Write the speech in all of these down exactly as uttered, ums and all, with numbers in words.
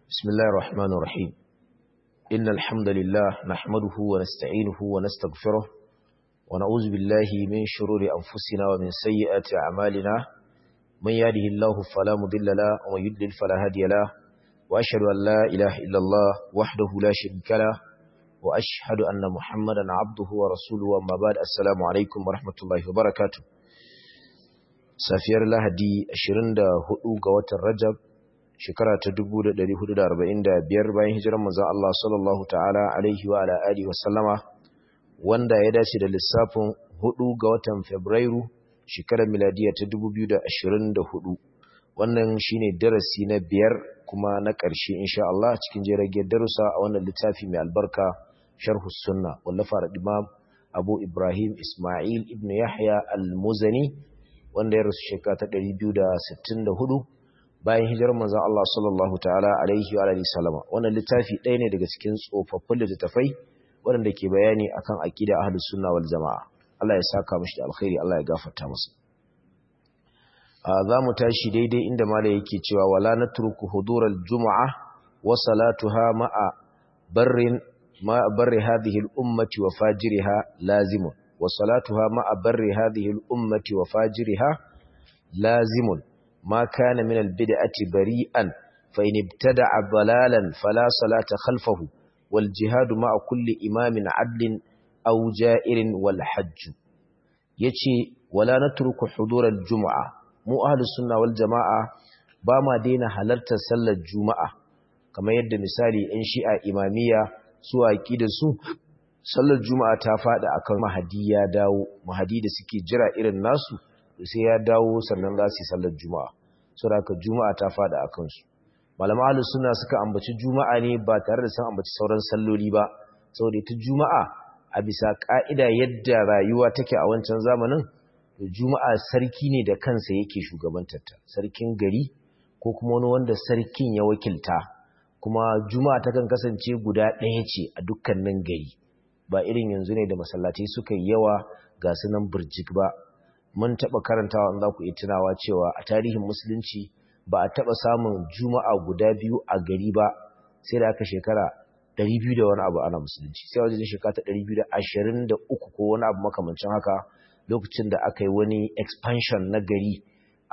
بسم الله الرحمن الرحيم إن الحمد لله نحمده ونستعينه ونستغفره ونعوذ بالله من شرور أنفسنا ومن سيئات أعمالنا من يهده الله فلا مضل له ومن يضلل فلا هادي له وأشهد أن لا إله إلا الله وحده لا شريك له وأشهد أن محمدا عبده ورسوله وما بعد السلام عليكم ورحمة الله وبركاته safiyar Lahadi ashirin da hudu ga watan Rajab shekara ta dubu da ɗari hudu da arba'in da biyar bayan hijirar manzon Allah sallallahu ta'ala alaihi wa ala alihi wa sallama wanda ya dace da lissafin hudu ga watan Fabrairu shekarar miladiya ta dubu biyu da ashirin da hudu. Wannan shine darasi na biyar kuma na ƙarshe insha Allah cikin jiragen darussa a wannan littafi mai albarka Sharhus Sunna wallafar Imam Abu Ibrahim Ismail ibn Yahya al-Muzani wanda ya rasu shekara ta ɗari biyu da sittin da hudu bayan hijirar manzon Allah sallallahu ta'ala alaihi wa alihi sallama. Wannan littafi ɗaya ne daga cikin tsofaffin littattafai waɗanda ke bayani akan aqida ahlus sunna wal jamaa. Allah ya saka mishi da alkhairi, Allah ya gafarta masa. za mu tashi daidai inda malai yake cewa wala natruku hudural jumu'a wa salatuha ma'a barrin ma barri hadhihi al ummati wa fajiriha lazimun وصلاتها مع بر هذه الأمة وفاجرها لازم ما كان من البدعة بريئا فإن ابتدع ضلالا فلا صلاة خلفه والجهاد مع كل إمام عدل أو جائر والحج يتي ولا نترك حضور الجمعة مو أهل السنة والجماعة باما دين حلرت سل الجمعة كما يد مثالي إنشاء إمامية سوى كيد سوء sallar juma'a ta fada akan mahadi ya dawo mahadi da suke jira irin nasu sai ya dawo sannan za su yi sallar juma'a saboda juma'a ta fada akan su malama ahlus sunna suka ambaci juma'a ne ba tare da sun ambaci sauran salloli ba saboda ita juma'a a bisa ka'ida yadda rayuwa take a wancan zamanin juma'a sarki ne da kansa yake shugabantar ta sarkin gari ko kuma wani wanda sarkin ya wakilta kuma juma'a ta kan kasance guda ɗaya ce a dukkanin gari ba irin yanzu ne da masallatai suka yi yawa ga sunan burjik ba. Mun taɓa karantawa in za ku iya tunawa cewa a tarihin musulunci ba a taɓa samun juma'a guda biyu a gari ba sai da aka shekara ɗari biyu da wani abu ana musulunci sai wajen shekara ta ɗari biyu da ashirin da uku ko wani abu makamancin haka lokacin da aka yi wani expansion na gari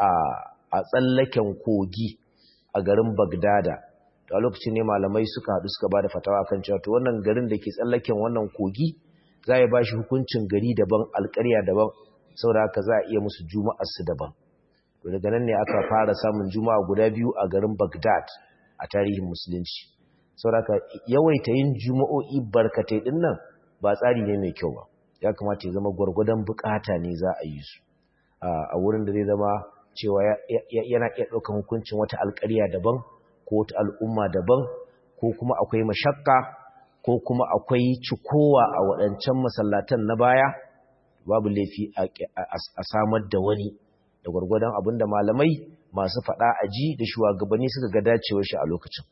a tsallaken kogi a garin Bagdada. a lokacin ne malamai suka haɗu suka ba da fatawa kan cewa to wannan garin da ke tsallaken wannan kogi za ya ba shi hukuncin gari daban alƙarya daban saboda haka za a iya musu juma'ar su daban to daga nan ne aka fara samun juma'a guda biyu a garin Baghdad a tarihin musulunci saboda haka yawaita yin juma'o'i barkatai din nan ba tsari ne mai kyau ba ya kamata ya zama gwargwadon bukata ne za a yi su a wurin da zai zama cewa yana iya ɗaukar hukuncin wata alƙarya daban ko ta al'umma daban ko kuma akwai mashakka ko kuma akwai cikowa a waɗancan masallatan na baya babu laifi a samar da wani da gwargwadon abin da malamai masu faɗa a ji da shugabanni suka ga dacewar shi a lokacin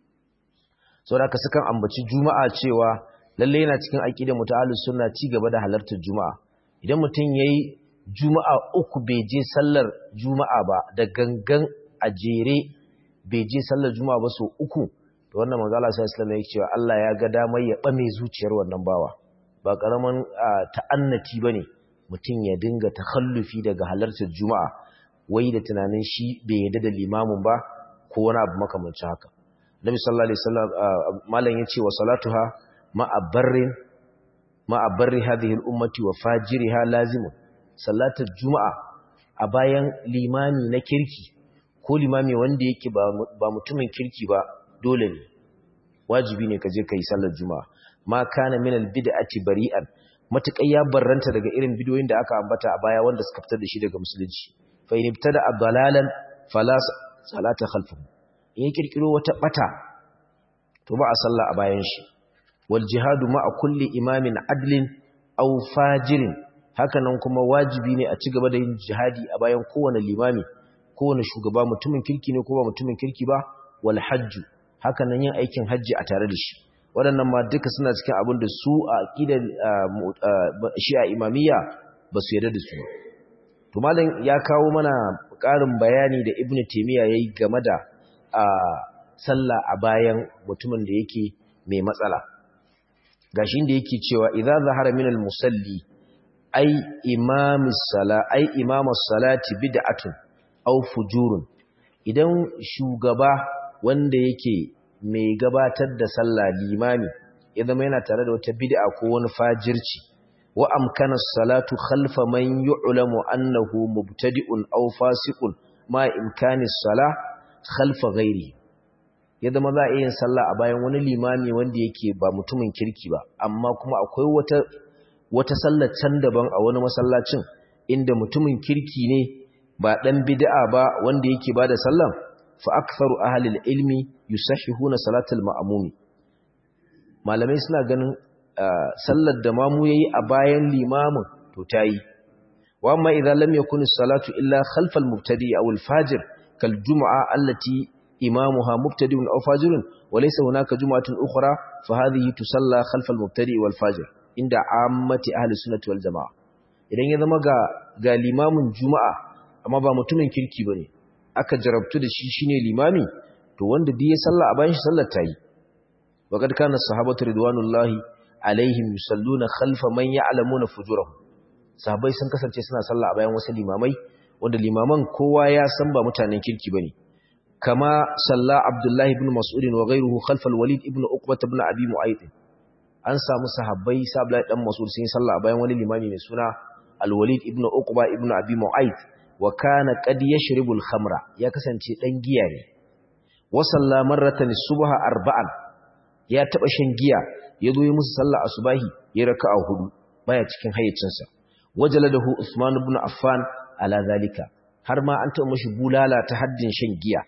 sau da aka sukan ambaci juma'a cewa lalle yana cikin aƙidar mutu'alus sunna ci gaba da halartar juma'a idan mutum ya yi juma'a uku bai je sallar juma'a ba da gangan a jere bai je sallar juma'a ba so uku to wannan manzo Allah sallallahu alaihi wasallam yake cewa Allah ya ga damar ya bame zuciyar wannan bawa ba karaman ta'annati bane mutum ya dinga takhallufi daga halartar juma'a wai da tunanin shi bai yadda da limamin ba ko wani abu makamancin haka Nabi sallallahu alaihi wasallam malam yace wa salatuha ma'a barrin ma'a barri hadhihi al-ummati wa fajiriha lazimun salatar juma'a a bayan limami na kirki ko limami wanda yake ba mutumin kirki ba dole ne wajibi ne ka je kai sallar juma'a ma kana min albid'ati bari'an matakai ya barranta daga irin bidiyoyin da aka ambata a baya wanda suka fitar da shi daga musulunci fa in ibtada dalalan fala salata khalfahu in ya kirkiro wata bata to ba a sallah a bayan shi wal jihadu ma'a kulli imamin adlin aw fajirin hakanan kuma wajibi ne a ci gaba da yin jihadi a bayan kowane limami kowane shugaba mutumin kirki ne ko ba mutumin kirki ba wal hajju haka nan yin aikin hajji a tare da shi waɗannan ma duka suna cikin abin da su a aqidar shi'a imamiyya ba su yarda da su to malam ya kawo mana ƙarin bayani da ibnu taymiya yayi game da sallah a bayan mutumin da yake mai matsala gashin da yake cewa idza zahara minal musalli ai imamus sala ai imamus salati bid'atun aw fujurun idan shugaba wanda yake mai gabatar da sallah limami ya zama yana tare da wata bid'a ko wani fajirci wa amkana salatu khalfa man yu'lamu annahu mubtadi'un aw fasiqun ma imkani salah khalfa ghairi ya zama za a yin sallah a bayan wani limami wanda yake ba mutumin kirki ba amma kuma akwai wata wata sallar can daban a wani masallacin inda mutumin kirki ne ba dan bid'a ba wanda yake bada sallah fa aktharu ahli al-ilmi yusahhihuna salatal ma'mumi malamai suna ganin sallar da mamu yayi a bayan limamin to tayi wa amma idan lam yakun as-salatu illa khalfa al-mubtadi aw al-fajir kal jum'a allati imamuha mubtadi'un aw fajirun wa laysa hunaka jum'atun ukhra fa hadhihi tusalla khalfa al-mubtadi wal fajir inda ammati ahli sunnati wal jamaa idan ya zama ga ga limamin juma'a amma ba mutumin kirki bane aka jarabtu da shi shine limami to wanda duk ya salla a bayan shi sallar tayi waqad kana sahabatu ridwanullahi alaihim yusalluna khalfa man ya'lamuna fujurahum sahabbai sun kasance suna salla a bayan wasu limamai wanda limaman kowa ya san ba mutanen kirki bane kama salla abdullahi ibn mas'ud wa ghayruhu khalfa al-walid ibn uqbah ibn abi mu'ayth an samu sahabbai sahabbai dan mas'ud sun salla a bayan wani limami mai suna al-walid ibn uqbah ibn abi mu'ayth wa kana qad yashribu al-khamra ya kasance dan giya ne wa salla marratan subha arba'an ya taba shan giya yazo yi musu sallah asubahi ya raka'a hudu baya cikin hayyacinsa wajaladahu usman ibn affan ala zalika har ma an taɓa mashi bulala ta haddin shan giya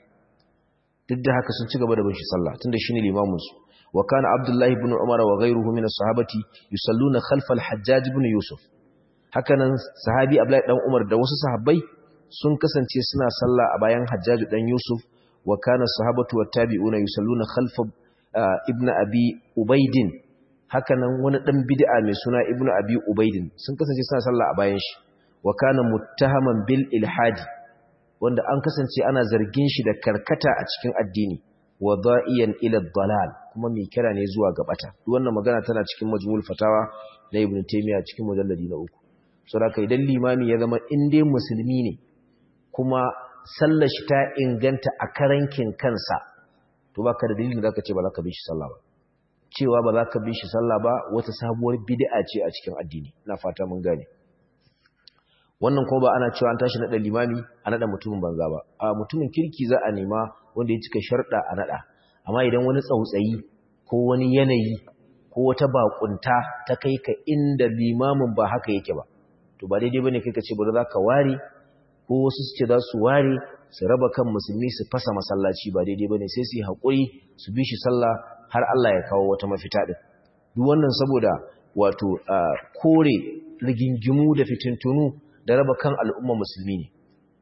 duk da haka sun ci gaba da bin shi sallah tunda shine limamin su wa kana abdullahi ibn umar wa ghayruhu min as-sahabati yusalluna khalfa al-hajjaj ibn yusuf hakanan sahabi abdullahi dan umar da wasu sahabbai sun kasance suna sallah a bayan hajjaj dan yusuf wa kana as-sahabatu wat-tabi'una yusalluna khalfa ibn abi ubaidin hakanan wani dan bid'a mai suna ibn abi ubaidin sun kasance suna sallah a bayan shi wa kana muttahaman bil ilhadi wanda an kasance ana zargin shi da karkata a cikin addini wa da'iyan ila dalal kuma mai kira ne zuwa ga bata duk wannan magana tana cikin majmu'ul fatawa na ibn taymiya cikin mujalladi na uku saboda idan limami ya zama inde musulmi ne kuma sallar shi ta inganta a karankin kansa to baka da dalilin zaka ce ba za ka bi shi sallah ba cewa ba za ka bi shi sallah ba wata sabuwar bid'a ce a cikin addini ina fata mun gane wannan kuma ba ana cewa an tashi nada limami a nada mutumin banza ba a mutumin kirki za a nema wanda ya cika sharda a nada amma idan wani tsautsayi ko wani yanayi ko wata bakunta ta kai ka inda limamin ba haka yake ba to ba daidai bane kai ka ce bari za ka ware ko wasu su ce za su ware su raba kan musulmi su fasa masallaci ba daidai bane sai su yi haƙuri su bi shi sallah har Allah ya kawo wata mafita din duk wannan saboda wato kore rigingimu da fitintunu da raba kan al'umma musulmi ne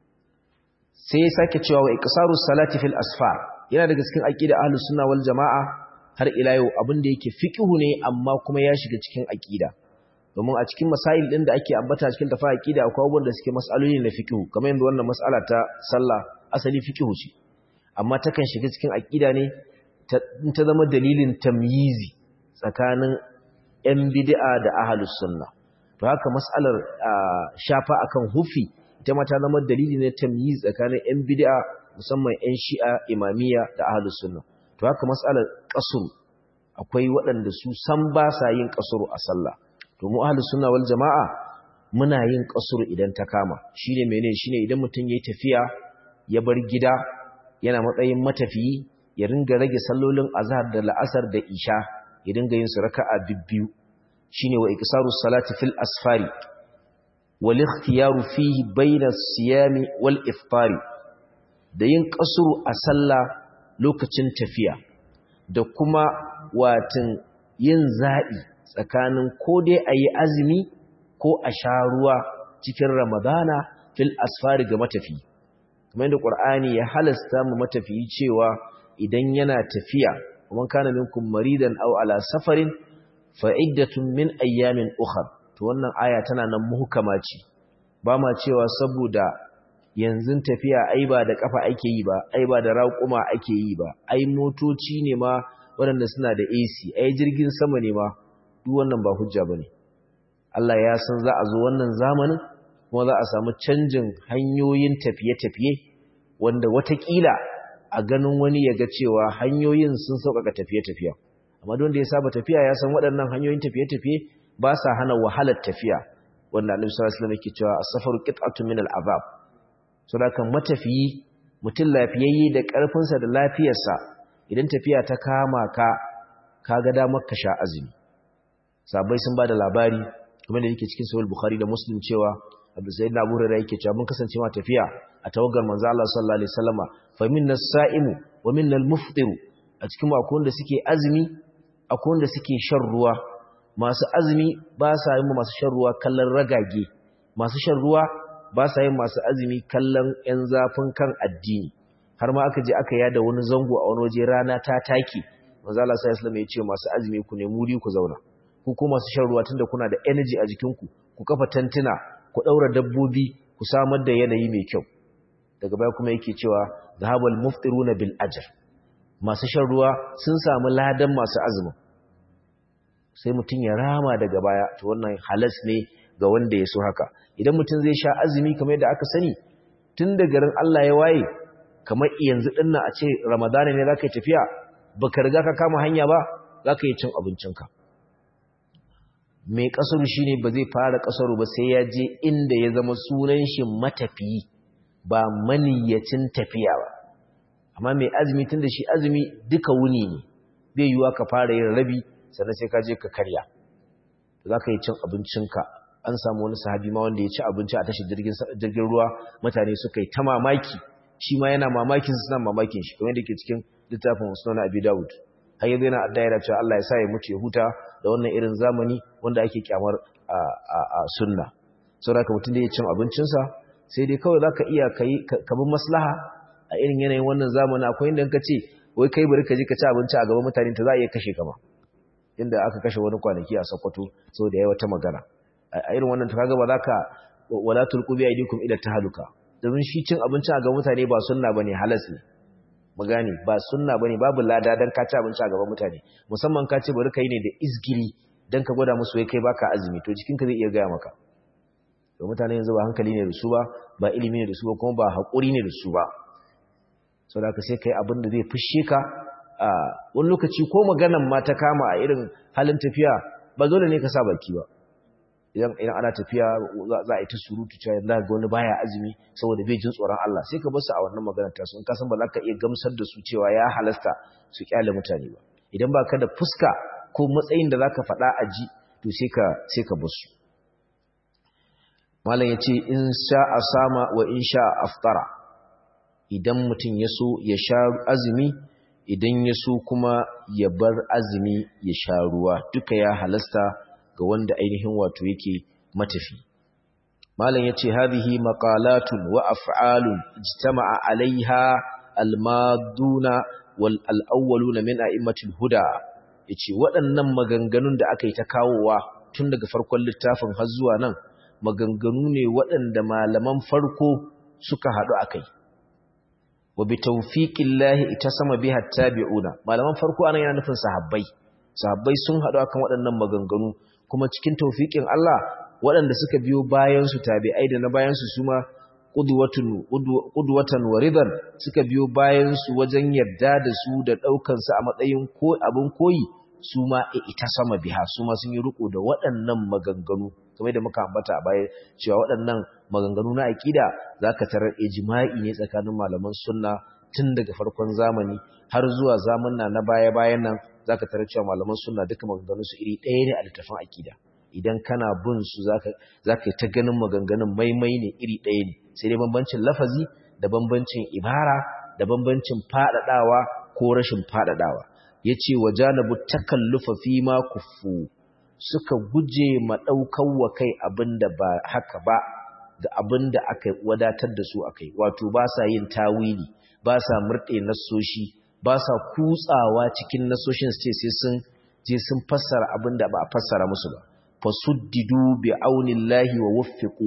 sai ya sake cewa wa iqsaru salati fil asfar yana daga cikin aqida ahlus sunna wal jamaa har ila yau abin da yake fiqhu ne amma kuma ya shiga cikin aqida domin a cikin masail din da ake ambata cikin tafa aqida akwai abubuwan da suke mas'aloli na fiqhu kamar yadda wannan mas'ala ta sallah asali fiqhu ce amma takan shiga cikin aqida ne ta zama dalilin tamyizi tsakanin yan bid'a da ahlus sunna to haka mas'alar shafa akan hufi ita ma ta zama dalili ne tamyiz tsakanin yan bid'a musamman yan shi'a imamiyya da ahlus sunna to haka mas'alar qasr akwai waɗanda su san ba sa yin qasr a sallah to mu ahlus sunna wal jamaa muna yin qasr idan ta kama shine menene shine idan mutun yayi tafiya ya bar gida yana matsayin matafiyi ya ringa rage sallolin azhar da la'asar da isha ya dinga yin su raka'a bibbiyu shine wa iqsarus salati fil asfari wal ikhtiyaru fihi bayna as-siyami wal iftari da yin qasru a sallah lokacin tafiya da kuma watin yin za'i tsakanin ko dai ayi azumi ko a sha ruwa cikin ramadana fil asfari ga matafi kamar yadda qur'ani ya halasta mu matafi cewa idan yana tafiya kuma kana minkum maridan aw ala safarin fa'iddatun min ayyamin ukhra to wannan aya tana nan muhkama ce ba ma cewa saboda yanzu tafiya ai ba da kafa ake yi ba ai ba da raƙuma ake yi ba ai motoci ne ma waɗanda suna da A C ai jirgin sama ne ma duk wannan ba hujja bane Allah ya san za a zo wannan zamanin kuma za a samu canjin hanyoyin tafiye-tafiye wanda watakila a ganin wani ya ga cewa hanyoyin sun sauƙaƙa tafiye-tafiye amma don da ya saba tafiya ya san waɗannan hanyoyin tafiye-tafiye ba sa hana wahalar tafiya wanda Annabi sallallahu alaihi wasallam yake cewa as-safaru qit'atun min al-azab saboda kan matafiyi mutum lafiyayye da ƙarfinsa da lafiyarsa idan tafiya ta kama ka kaga damar ka sha azumi sabai sun bada labari kuma da yake cikin sahih bukhari da muslim cewa Abu Sa'id Abu Hurairah yake cewa mun kasance ma tafiya a tawagar manzo Allah sallallahu alaihi wasallama fa minna as-sa'imu wa minna al-mufṭiru a cikin akwai wanda suke azumi akwai wanda suke shan ruwa masu azumi ba sa yin masu shan ruwa kallon ragage masu shan ruwa ba sa yin masu azumi kallon ƴan zafin kan addini har ma aka je aka yada wani zango a wani waje rana ta take manzo Allah sallallahu alaihi wasallam ya ce masu azumi ku ne muri ku zauna ku kuma masu shan ruwa tunda kuna da energy a jikinku ku kafa tantuna ku daura dabbobi ku samar da yanayi mai kyau daga baya kuma yake cewa zahabal muftiruna bil ajr masu shan ruwa sun samu ladan masu azumi sai mutun ya rama daga baya to wannan halas ne ga wanda ya so haka idan mutun zai sha azumi kamar yadda aka sani tun da garin Allah ya waye kamar yanzu dinnan a ce ramadana ne zaka yi tafiya baka riga ka kama hanya ba zaka yi cin abincinka mai kasaru shine ba zai fara kasaru ba sai ya je inda ya zama sunan shi matafiyi ba maniyacin tafiya ba amma mai azumi tunda shi azumi duka wuni ne bai yiwa ka fara yin rabi sannan sai ka je ka karya zaka yi cin abincinka an samu wani sahabi ma wanda ya ci abinci a tashar jirgin jirgin ruwa mutane suka yi ta mamaki shi ma yana mamakin su suna mamakin shi kamar da ke cikin littafin Sunan Abi Dawud har yanzu yana addu'a yana cewa Allah ya sa ya mutu ya huta da wannan irin zamani wanda ake kyamar a a sunna saboda ka mutun da ya cin abincin sa sai dai kawai zaka iya kai ka bi maslaha a irin yanayin wannan zamani akwai inda ka ce wai kai bari ka je ka ci abinci a gaban mutane ta za a iya kashe ka ma inda aka kashe wani kwanaki a Sokoto saboda yayi wata magana a irin wannan ta kaga ba zaka wala tulqu bi aidikum ila tahaluka domin shi cin abinci a gaban mutane ba sunna bane halas ne mu gane ba sunna bane babu lada dan ka ci abinci a gaban mutane musamman ka ce bari kai ne da izgiri dan ka gwada musu wai kai baka azumi to jikinka zai iya gaya maka to mutane yanzu ba hankali ne da su ba ba ilimi ne da su ba kuma ba hakuri ne da su ba saboda ka sai kai abin da zai fushe ka a wani lokaci ko maganan ma ta kama a irin halin tafiya ba dole ne ka sa baki ba idan idan ana tafiya za a yi ta surutu cewa yanzu ga wani baya azumi saboda bai jin tsoron Allah sai ka bar su a wannan maganar ta su in ka san ba za ka iya gamsar da su cewa ya halasta su kyale mutane ba idan ba ka da fuska ko matsayin da zaka faɗa a ji to sai ka sai ka bar su malam yace in sha'a sama wa in sha'a aftara idan mutum ya so ya sha azumi idan ya so kuma ya bar azumi ya sha ruwa duka ya halasta ga wanda ainihin wato yake matafi malam yace hadhihi maqalatun wa af'alun ijtama'a alaiha almaduna wal alawwaluna min a'immatil huda yace waɗannan maganganun da aka yi ta kawowa tun daga farkon littafin har zuwa nan maganganu ne waɗanda malaman farko suka haɗu akai wa bi tawfiqillahi itasama biha tabi'una malaman farko anan yana nufin sahabbai sahabbai sun haɗu akan waɗannan maganganu kuma cikin tawfiqin Allah waɗanda suka biyo bayan su tabi'ai da na bayan su suma qudwatun qudwatan waridan suka biyo bayan su wajen yarda da su da daukan su a matsayin ko abin koyi suma itasama biha suma sun yi riko da waɗannan maganganu kamar da muka ambata a baya cewa waɗannan maganganu na aqida zaka tarar ijma'i ne tsakanin malaman sunna tun daga farkon zamani har zuwa zamanna na baya-bayan nan zaka tarar cewa malaman sunna duka maganganun su iri ɗaya ne a littafin aqida idan kana bin su zaka zaka yi ta ganin maganganun maimai ne iri ɗaya ne sai dai bambancin lafazi da bambancin ibara da bambancin fadadawa ko rashin fadadawa yace wajanabu takallufa fi ma kuffu suka guje ma daukan wa kai abinda ba haka ba da abinda aka wadatar da su akai wato ba sa yin tawili ba sa murde nasoshi ba sa kutsawa cikin nasoshin su ce sai sun je sun fassara abinda ba a fassara musu ba fasuddidu bi aunillahi wa wuffiqu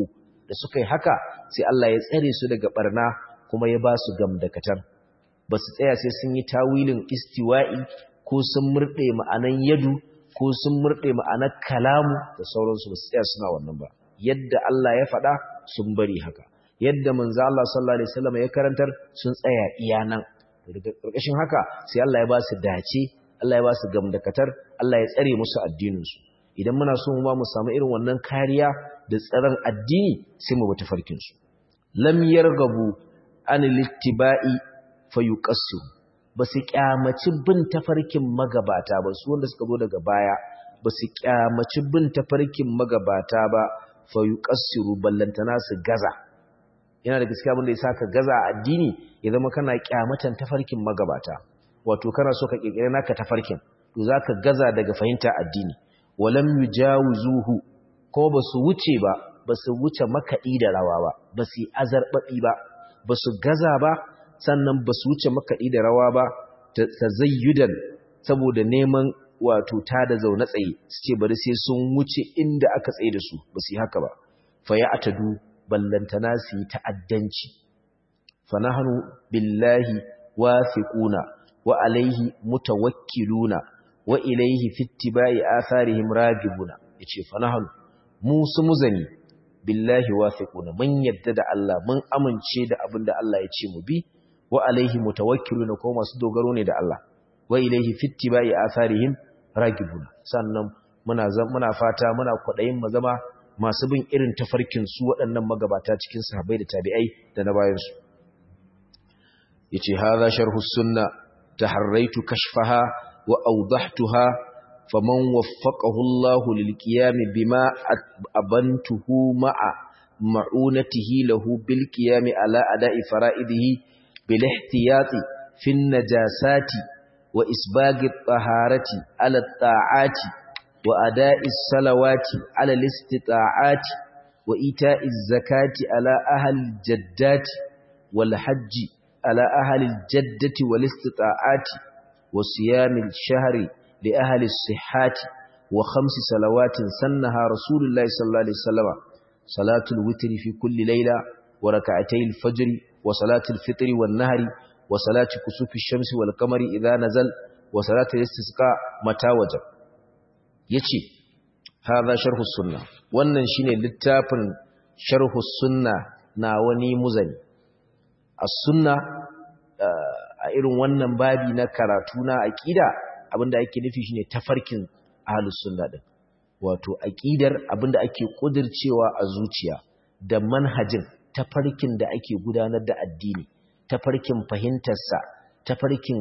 da suka yi haka sai Allah ya tsare su daga barna kuma ya ba su gamdakatar ba su tsaya sai sun yi tawilin istiwa'i ko sun murɗe ma'anan yadu ko sun murɗe ma'anar kalamu da sauransu ba su tsaya suna wannan ba yadda Allah ya faɗa sun bari haka yadda manzo Allah sallallahu alaihi wasallam ya karantar sun tsaya iya nan daga ƙarƙashin haka sai Allah ya ba su dace Allah ya ba su gamdakatar Allah ya tsare musu addinin su idan muna so mu ba mu samu irin wannan kariya da tsaron addini sai mu bi tafarkin su lam yargabu an littiba'i fayuqassu basu kyamaci bin tafarkin magabata ba su wanda suka zo daga baya basu kyamaci bin tafarkin magabata ba fayuqassiru ballantana su gaza yana da gaskiya abin da yasa ka gaza a addini ya zama kana kyamatan tafarkin magabata wato kana so ka kirkire naka tafarkin to zaka gaza daga fahimta addini walam yujawizuhu ko basu wuce ba basu wuce makadi da rawa ba basu azarbabi ba basu gaza ba sannan basu wuce makadi da rawa ba tazayyudan saboda neman wato ta da zaune tsaye suke bari sai sun wuce inda aka tsaye da su basu yi haka ba fa ya atadu ballantana su yi ta'addanci fa nahnu billahi wathiquna wa alaihi mutawakkiluna wa ilaihi fi ittiba'i atharihim ragibuna yace fa nahnu mu su muzani billahi wathiquna mun yadda da Allah mun amince da abin da Allah ya ce mu bi wa alaihi mutawakkiluna ko masu dogaro ne da Allah wa ilaihi fi ittiba'i atharihim ragibuna sannan muna muna fata muna kwadayin mu zama masu bin irin tafarkin su waɗannan magabata cikin sahabbai da tabi'ai da na bayan su yace hadha sharhu sunna taharraitu kashfaha wa awdahtuha faman waffaqahu Allahu lilqiyam bima abantuhu ma'a ma'unatihi lahu bilqiyam ala ada'i fara'idihi bil ihtiyati fin najasati wa isbaghi at-taharati ala at-ta'ati wa ada'i as-salawati ala al-istita'ati wa ita'i az-zakati ala ahli al-jaddati wal hajji ala ahli al-jaddati wal istita'ati wa siyam al-shahri li ahli as-sihhati wa khams salawatin sannaha rasulullahi sallallahu alaihi wasallam salatul witri fi kulli layla wa rak'atay al-fajr wa salatul fitri wan nahri wa salati kusufi ash-shamsi wal qamari idha nazal wa salatul istisqa mata wajab yace hadha sharhu sunna wannan shine littafin sharhu sunna na wani muzani as-sunna a irin wannan babi na karatu na aqida abinda ake nufi shine tafarkin ahlus sunna din wato aqidar abinda ake kudircewa a zuciya da manhajin tafarkin da ake gudanar da addini tafarkin fahimtar sa tafarkin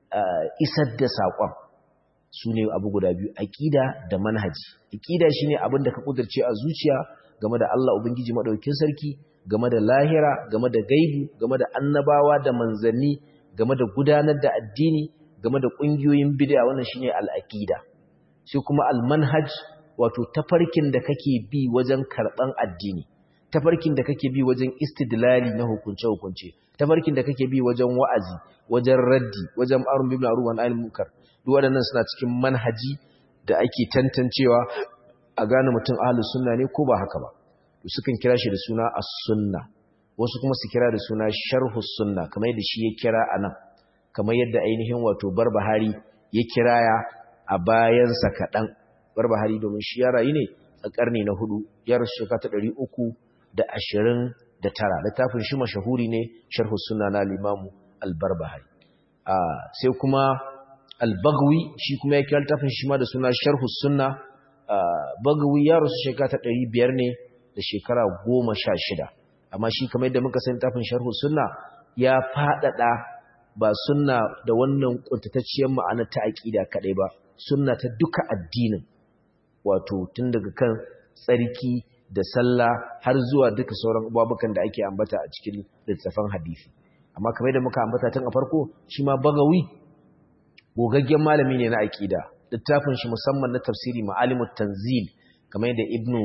isar da sakon sune abu guda biyu aqida da manhaji aqida shine abinda ka kudirce a zuciya game da Allah ubangiji madaukakin sarki game da lahira game da gaibi game da annabawa da manzanni game da gudanar da addini game da kungiyoyin bid'a wannan shine al-aqida shi kuma al-manhaj wato tafarkin da kake bi wajen karban addini tafarkin da kake bi wajen istidlali na hukunce hukunce tafarkin da kake bi wajen wa'azi wajen raddi wajen amrun bil ma'ruf wa nahy anil munkar duk waɗannan suna cikin manhaji da ake tantancewa a gane mutum ahlus sunna ne ko ba haka ba to sukan kira shi da suna as-sunna wasu kuma su kira da suna sharhus sunna kamar yadda shi ya kira anan kamar yadda ainihin wato Barbahari ya kiraya a bayansa kaɗan Barbahari domin shi ya rayu ne a ƙarni na hudu ya rasu shekara ta ɗari uku da ashirin da tara littafin shi mashahuri ne sharhus sunna na limamu al-Barbahari sai kuma al-Baghawi shi kuma ya kira littafin shi ma da suna sharhus sunna Baghawi ya rasu shekara ta ɗari biyar ne da shekara goma sha shida amma shi kamar yadda muka san littafin sharhus sunna ya faɗaɗa ba sunna da wannan kuntatacciyar ma'ana ta aqida kadai ba sunna ta duka addinin wato tun daga kan tsarki da sallah har zuwa duka sauran babukan da ake ambata a cikin littafin hadisi amma kamar da muka ambata tun a farko shi ma Bagawi gogaggen malami ne na aqida littafin shi musamman na tafsiri Ma'alimut Tanzil kamar da Ibnu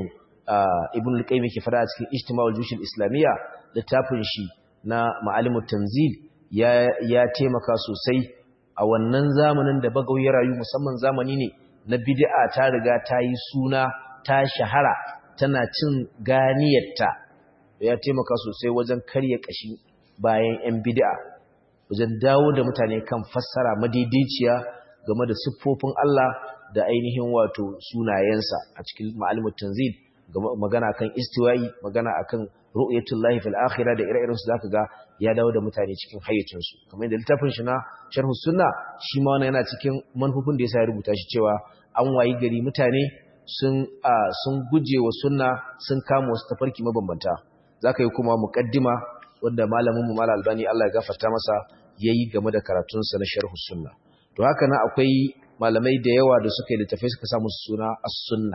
Ibn al-Qayyim yake fara a cikin Ijtima'ul Jush al-Islamiyya littafin shi na Ma'alimut Tanzil ya ya taimaka sosai a wannan zamanin da Bagawi ya rayu musamman zamani ne na bid'a ta riga ta yi suna ta shahara tana cin ganiyarta ya taimaka sosai wajen karya kashi bayan yan bid'a wajen dawo da mutane kan fassara madaidaiciya game da siffofin Allah da ainihin wato sunayensa a cikin ma'alimut tanzil magana akan istiwa'i magana akan ru'yatullahi fil akhirah da ire-iren su zaka ga ya dawo da mutane cikin hayyacin su kamar da littafin shi na sharh sunna shi ma wannan yana cikin manhufin da yasa ya rubuta shi cewa an wayi gari mutane sun sun guje wa sunna sun kama wasu tafarki mabambanta zaka yi kuma muqaddima wanda malamin mu Malam Albani Allah ya gafarta masa yayi game da karatun sa na sharh sunna to haka na akwai malamai da yawa da suka yi littafai suka samu suna as-sunna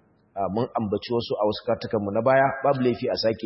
mun ambaci wasu a wasu kartukanmu na baya babu laifi a sake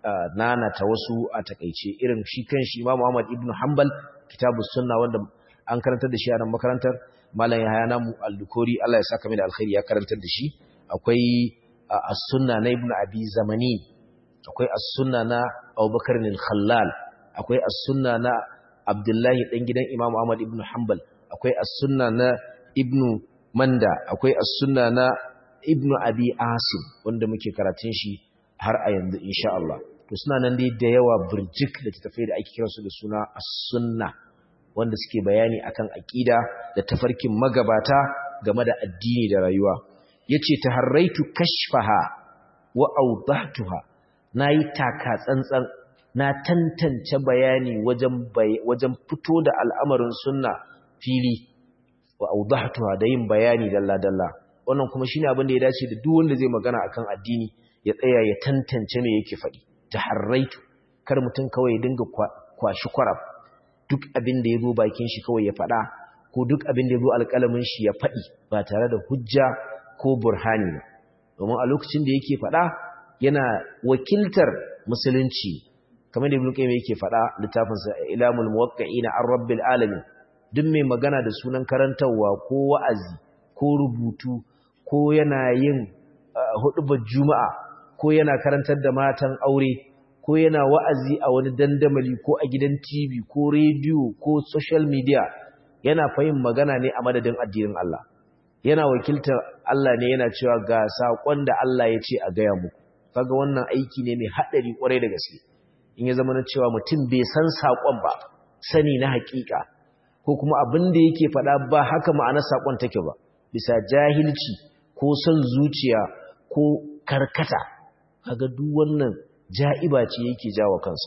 nanata wasu a takaice irin shi kan shi Imam Ahmad ibn Hanbal kitabus sunna wanda an karantar da shi a nan makarantar Malam Yahaya namu al-Dukuri Allah ya saka mai da alkhairi ya karantar da shi akwai as-sunna na Ibn Abi Zamani akwai as-sunna na Abubakar al-Khallal akwai as-sunna na Abdullahi dan gidan Imam Ahmad ibn Hanbal akwai as-sunna na Ibn Manda akwai as-sunna na Ibn Abi Asim wanda muke karatun shi har a yanzu insha Allah to suna nan dai da yawa burjik da tafai da ake kiransu da suna as-sunna wanda suke bayani akan aqida da tafarkin magabata game da addini da rayuwa yace taharraitu kashfaha wa awdahtuha nayi taka tsantsan na tantance bayani wajen wajen fito da al'amarin sunna fili wa awdahtuha da yin bayani dalla dalla wannan kuma shine abin da ya dace da duk wanda zai magana akan addini ya tsaya ya tantance me yake faɗi taharraitu kar mutum kawai ya dinga kwashi kwarab duk abin da yazo bakin shi kawai ya faɗa ko duk abin da yazo alƙalamin shi ya faɗi ba tare da hujja ko burhani ba domin a lokacin da yake faɗa yana wakiltar musulunci kamar da Ibn Qayyim yake faɗa littafin sa Ilamul Muwaqqi'ina ar-Rabbil Alamin duk mai magana da sunan karantawa ko wa'azi ko rubutu ko yana yin hudubar juma'a ko yana karantar da matan aure ko yana wa'azi a wani dandamali ko a gidan T V ko rediyo ko social media yana fahim magana ne a madadin addinin Allah yana wakiltar Allah ne yana cewa ga sakon da Allah ya ce a gaya muku kaga wannan aiki ne mai hadari kwarai da gaske in ya zama na cewa mutum bai san sakon ba sani na hakika ko kuma abin da yake faɗa ba haka ma'anar sakon take ba bisa jahilci ko son zuciya ko karkata kaga duk wannan ja'iba ce yake jawo kansa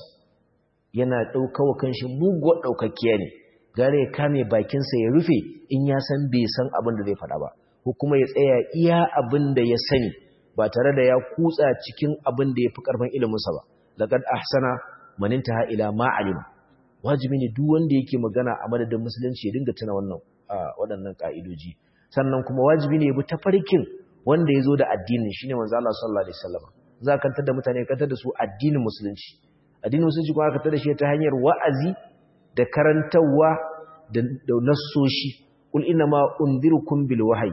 yana daukawa kanshi muguwar daukakkiya ne gare ya kame bakinsa ya rufe in ya san bai san abin da zai faɗa ba ko kuma ya tsaya iya abin da ya sani ba tare da ya kutsa cikin abin da ya fi karfin iliminsa ba laqad ahsana man intaha ila ma alima wajibi ne duk wanda yake magana a madadin musulunci ya dinga tuna wannan waɗannan ka'idoji sannan kuma wajibi ne ya bi tafarkin wanda ya zo da addinin shi ne manzo Allah sallallahu alaihi wasallam za ka kantar da mutane kantar da su addinin musulunci addinin musulunci kuma ka kantar da shi ta hanyar wa'azi da karantawa da nassoshi kul inna ma unzirukum bil wahyi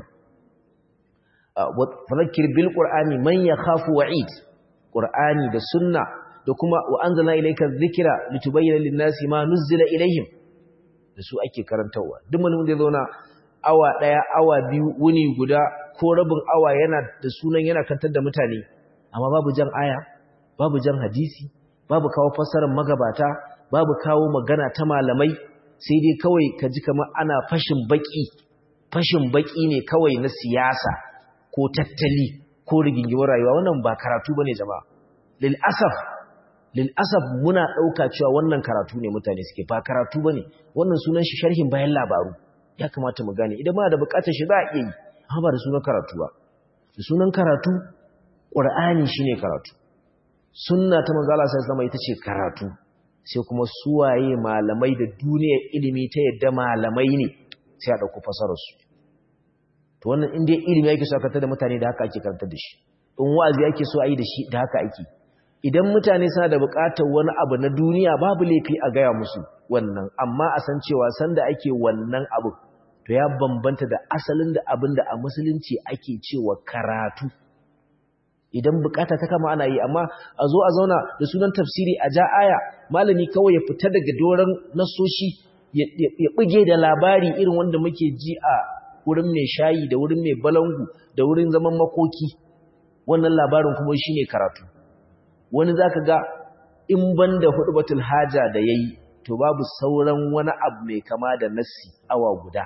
wa fadhakkir bil qur'ani man yakhafu wa'id qur'ani da sunna da kuma wa anzalna ilayka dhikra litubayyana lin-nasi ma nuzila ilayhim da su ake karantawa duk mun da zauna awa ɗaya awa biyu wuni guda ko rabin awa yana da sunan yana kantar da mutane amma babu jan aya babu jan hadisi babu kawo fassarar magabata babu kawo magana ta malamai sai dai kawai ka ji kamar ana fashin baki fashin baki ne kawai na siyasa ko tattali ko rigingimar rayuwa wannan ba karatu bane jama'a lil asaf lil asaf muna dauka cewa wannan karatu ne mutane suke ba karatu bane wannan sunan shi sharhin bayan labaru ya kamata mu gane idan ma da bukatar shi za a iya yi amma ba da sunan karatu ba da sunan karatu qur'ani shine karatu sunna ta manzo Allah sallallahu alaihi wasallam ita ce karatu sai kuma suwaye malamai da duniyar ilimi ta yadda malamai ne sai a dauko fasarar su to wannan in dai ilimi yake so aka tada mutane da haka ake karantar da shi in wa'azi yake so a yi da shi da haka ake idan mutane suna da buƙatar wani abu na duniya babu laifi a gaya musu wannan amma a san cewa sanda ake wannan abu to ya bambanta da asalin da abin da a musulunci ake cewa karatu idan bukata ta kama ana yi amma a zo a zauna da sunan tafsiri a ja aya malami kawai ya fita daga doron nasoshi ya buge da labari irin wanda muke ji a wurin mai shayi da wurin mai balangu da wurin zaman makoki wannan labarin kuma shine karatu wani zaka ga in banda hudubatul haja da yayi to babu sauran wani abu mai kama da nassi awa guda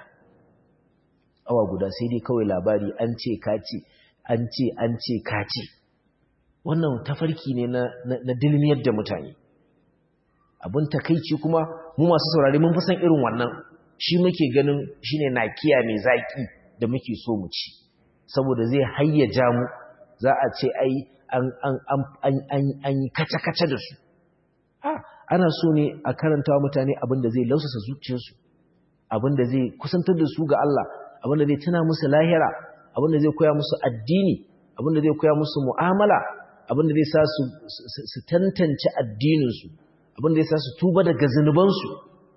awa guda sai dai kawai labari an ce kace an ce an ce kace wannan tafarki ne na na dilmiyar da mutane abun takeici kuma mu masu saurare mun fi san irin wannan shi muke ganin shine nakiya mai zaki da muke so mu ci saboda zai hayyaja mu za a ce ai an an an an an kace kace da su ah ana so ne a karantawa mutane abinda zai lausasa zuciyarsu abinda zai kusantar da su ga Allah abinda zai tuna musu lahira abinda zai koya musu addini abinda zai koya musu mu'amala abinda zai sa su su tantance addininsu abinda zai sa su tuba daga zanubansu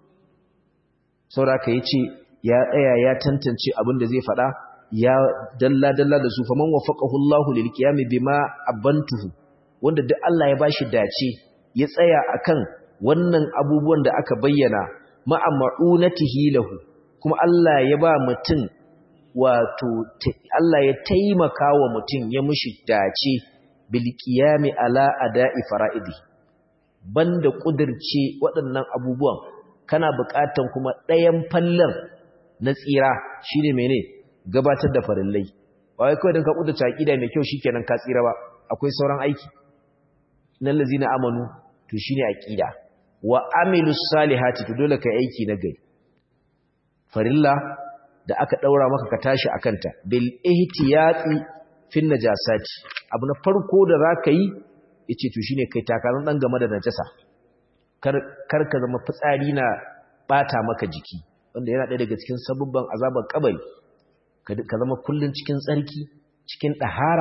saboda yace ya tsaya ya tantance abinda zai faɗa ya dalla dalla da su faman wafaqahu Allahu lil qiyam bima abantuhu wanda duk Allah ya bashi dace ya tsaya akan wannan abubuwan da aka bayyana ma'a ma'unatihi lahu kuma Allah ya ba mutum wato Allah ya taimaka wa mutum ya mushi dace bil qiyami ala ada'i fara'idi banda kudirce waɗannan abubuwan kana buƙatan kuma ɗayan fallan na tsira shine mene gabatar da farillai ba wai kawai dan ka kudurta aqida mai kyau shikenan ka tsira ba akwai sauran aiki nan lazina amanu to shine aqida wa amilus salihati to dole kai aiki na gari farilla da aka daura maka ka tashi akanta bil ihtiyati fin najasati abu na farko da zaka yi yace to shine kai takaran dan game da najasa kar kar ka zama fitsari na bata maka jiki wanda yana ɗaya daga cikin sabubban azabar kabari ka zama kullun cikin tsarki cikin dahara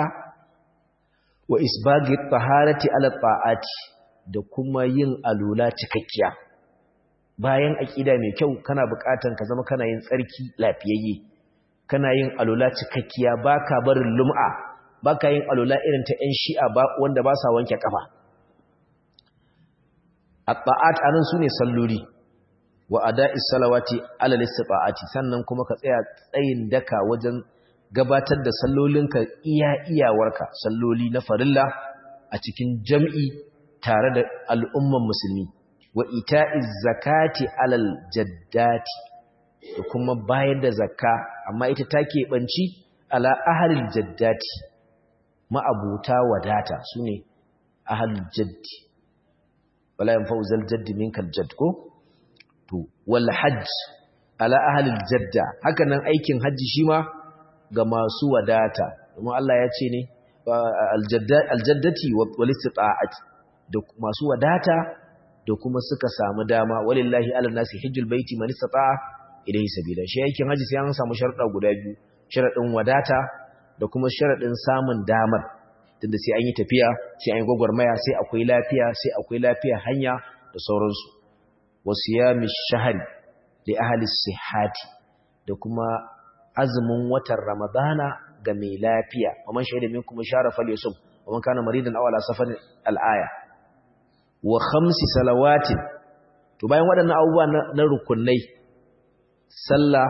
wa isbagi taharati ala ta'ati da kuma yin alula cikakkiya bayan aqida mai kyau kana buƙatan ka zama kana yin tsarki lafiyayye kana yin alula cikakkiya baka barin lum'a baka yin alula irin ta ƴan shi'a ba wanda ba sa wanke kafa at-ta'at anan sune salloli wa ada'is salawati ala lis-ta'ati sannan kuma ka tsaya tsayin daka wajen gabatar da sallolinka iya iyawarka salloli na farilla a cikin jam'i tare da al'umman musulmi wa ita'iz zakati alal jaddati da kuma bayar da zakka amma ita take banci ala ahlil jaddati ma'abuta wadata sune ahlul jaddi wala yanfa'u zal jaddi minkal jadd ko to wal hajj ala ahlil jadda haka nan aikin haji shi ma ga masu wadata kuma Allah ya ce ne aljaddati wal istita'ati da masu wadata da kuma suka samu dama walillahi ala nasi hajjul baiti man istata'a ilayhi sabila shi aikin haji sai an samu sharuɗa guda biyu sharadin wadata da kuma sharadin samun damar tunda sai an yi tafiya sai an yi gwagwarmaya sai akwai lafiya sai akwai lafiya hanya da sauransu wasiyamish shahri li ahli sihhati da kuma azumin watan ramadana ga mai lafiya waman shahida minkum shahra falyasum waman kana maridan aw ala safarin al-aya wa khamsi salawatin to bayan waɗannan abubuwa na rukunai sallah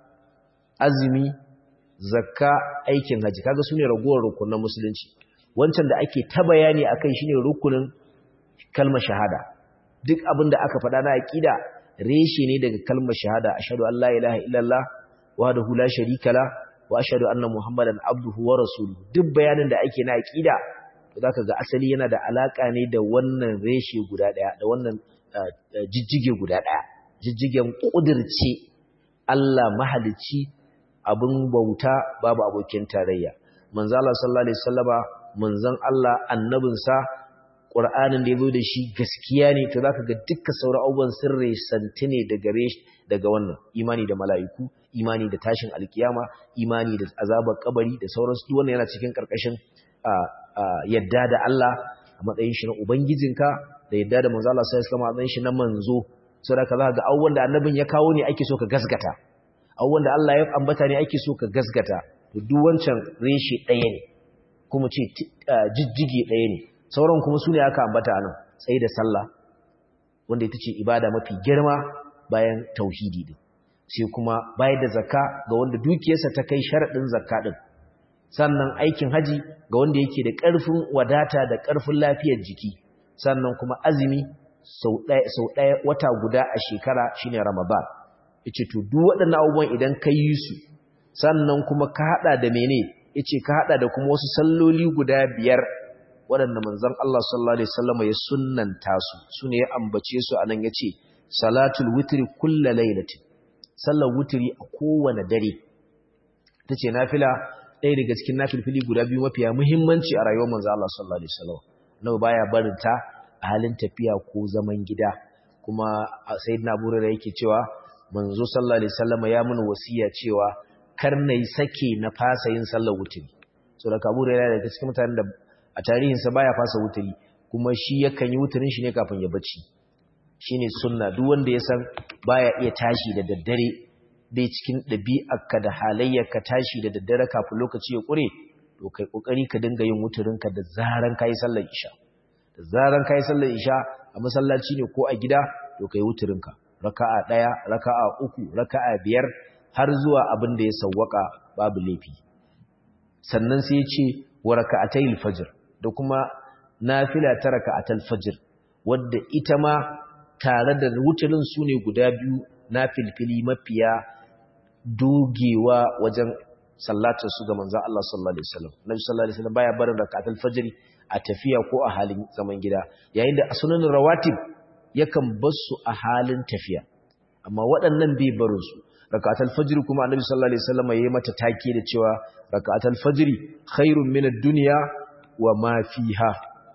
azumi zakka aikin haji kaga sune ragowar rukunan musulunci wancan da ake ta bayani akai shine rukunin kalmar shahada duk abin da aka faɗa na aqida reshe ne daga kalmar shahada ashhadu an la ilaha illallah wahdahu la sharika la wa ashhadu anna muhammadan abduhu wa rasuluhu duk bayanin da ake na aqida to zaka ga asali yana da alaka ne da wannan reshe guda daya da wannan jijjige guda daya jijjigen kudirce Allah mahalici abin bauta babu abokin tarayya manzo Allah sallallahu alaihi wasallama manzon Allah annabinsa Qur'anin da yazo da shi gaskiya ne to zaka ga dukkan sauran abubuwan sirri santi ne daga daga wannan imani da mala'iku imani da tashin alkiyama imani da azabar kabari da sauransu duk wannan yana cikin karkashin yadda da Allah a matsayin shi na ubangijinka da yadda da manzo Allah sallallahu alaihi wasallam a matsayin shi na manzo saboda zaka ga abubuwan da annabin ya kawo ne ake so ka gaskata abubuwan da Allah ya ambata ne ake so ka gaskata to duk wancan reshe ɗaya ne kuma ce jijjige ɗaya ne sauran kuma su ne aka ambata a nan tsaye da sallah wanda ita ce ibada mafi girma bayan tauhidi din sai kuma bayar da zakka ga wanda dukiyarsa ta kai sharaɗin zakka din sannan aikin haji ga wanda yake da ƙarfin wadata da ƙarfin lafiyar jiki, sannan kuma azumi sau ɗaya wata guda a shekara shine Ramadan. Yace to duk waɗannan abubuwan idan ka yi su sannan kuma ka hada da mene yace ka hada da kuma wasu salloli guda biyar waɗanda manzon Allah sallallahu alaihi wasallam ya sunnanta su sune ya ambace su anan yace salatul witri kullu lailatin, sallar witri a kowane dare. Tace nafila ɗaya daga cikin nafilfili guda biyu mafiya muhimmanci a rayuwar manzon Allah sallallahu alaihi wasallam. Nawa baya barin ta a halin tafiya ko zaman gida. Kuma sayyidina Abu Hurairah yake cewa manzo sallallahu alaihi wasallam ya mun wasiya cewa kar nayi sake na fasa yin sallar witri. So da Abu Hurairah daga cikin mutanen da a tarihinsa baya fasa wuturi, kuma shi yakan yi wuturin shi ne kafin ya bacci. Shine sunna, duk wanda ya san baya iya tashi da daddare, bai cikin ɗabi'arka da halayyarka tashi da daddare kafin lokaci ya ƙure, to kai kokari ka dinga yin wuturinka da zaran kai sallar isha. Da zaran kai sallar isha a masallaci ne ko a gida, to kai wuturinka. Raka'a ɗaya, raka'a uku, raka'a biyar har zuwa abin da ya sawwaka babu laifi. Sannan sai ya ce wa raka'atayil fajr, da kuma nafila ta raka'atul fajr wadda ita ma tare da wuturin su ne guda biyu nafilfili mafiya dogewa wajen sallatar su ga manzon Allah sallallahu alaihi wasallam. Nabi sallallahu alaihi wasallam baya barin raka'atul fajr a tafiya ko a halin zaman gida, yayin da sunanin rawatib yakan bar su a halin tafiya, amma waɗannan bai barin su. Raka'atul fajr kuma Annabi sallallahu alaihi wasallam yayi mata take da cewa raka'atul fajr khairun minad dunya wa ma fiha.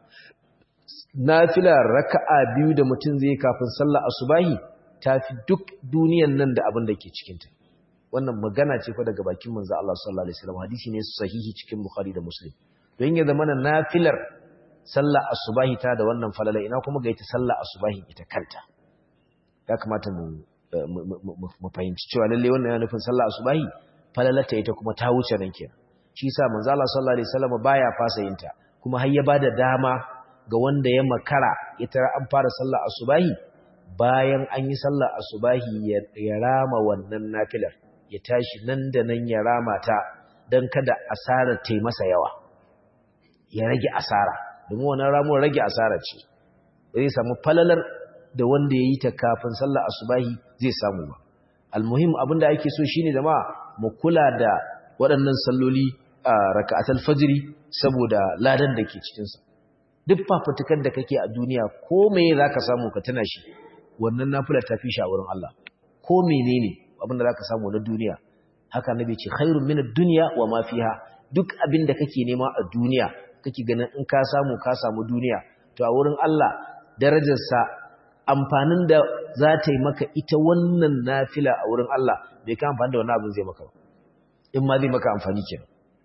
Nafila raka'a biyu da mutum zai kafin sallar asubahi tafi duk duniyan nan da abin da ke cikin ta. Wannan magana ce fa daga bakin manzo Allah sallallahu alaihi wasallam, hadisi ne sahihi cikin Bukhari da Muslim. Don ya zama nafilar sallar asubahi ta da wannan falala, ina kuma ga ita sallar asubahi ita kanta. Ya kamata mu mu fahimci cewa lalle wannan yana nufin sallar asubahi falalata ita kuma ta wuce nan kenan. Shi yasa manzo Allah sallallahu alaihi wasallam baya fasa yin ta, kuma har ya bada dama ga wanda ya makara ita an fara sallar asubahi, bayan an yi sallar asubahi ya rama wannan nafilar, ya tashi nan da nan ya rama ta dan kada asarar ta yi masa yawa, ya rage asara, domin wannan ramuwar rage asara ce. Zai samu falalar da wanda ya yi ta kafin sallar asubahi zai samu ba. Almuhim abinda ake so shine jama'a mu kula da waɗannan salloli a raka'atul fajri saboda ladan da ke cikin sa. Duk fafutukan da kake a duniya ko meye zaka samu ka tana shi, wannan nafila ta fi shi a wurin Allah. Ko menene abinda zaka samu na duniya, haka nabi ce khairun minad dunya wa ma fiha. Duk abinda kake nema a duniya kake ganin in ka samu ka samu duniya, to a wurin Allah darajarsa, amfanin da za ta yi maka ita wannan nafila a wurin Allah bai ka amfani da wani abin zai maka ba, in ma zai maka amfani kenan.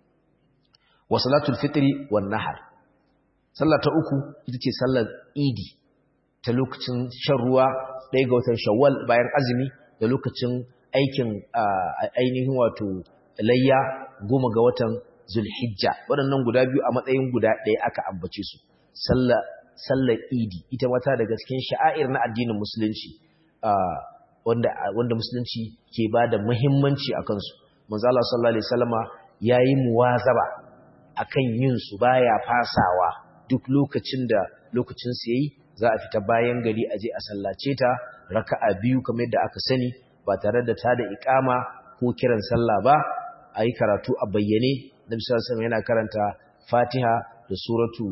Wa salatul fitri wan nahar, sallah ta uku ita ce sallar idi ta lokacin shan ruwa ɗaya ga watan Shawwal bayan azumi, da lokacin aikin ainihin wato layya goma ga watan Zulhijja. Waɗannan guda biyu a matsayin guda ɗaya aka ambace su. Sallar sallar idi ita wata daga cikin sha'air na addinin musulunci wanda wanda musulunci ke bada muhimmanci akan su. Manzo Allah sallallahu alaihi wasallama yayi muwazaba akan yin su, baya fasawa. Duk lokacin da lokacin su yayi za a fita bayan gari a je a sallace ta raka'a biyu kamar yadda aka sani, ba tare da tada iqama ko kiran sallah ba. Ayi karatu a bayyane. Nabi sallallahu alaihi wasallam yana karanta Fatiha da suratu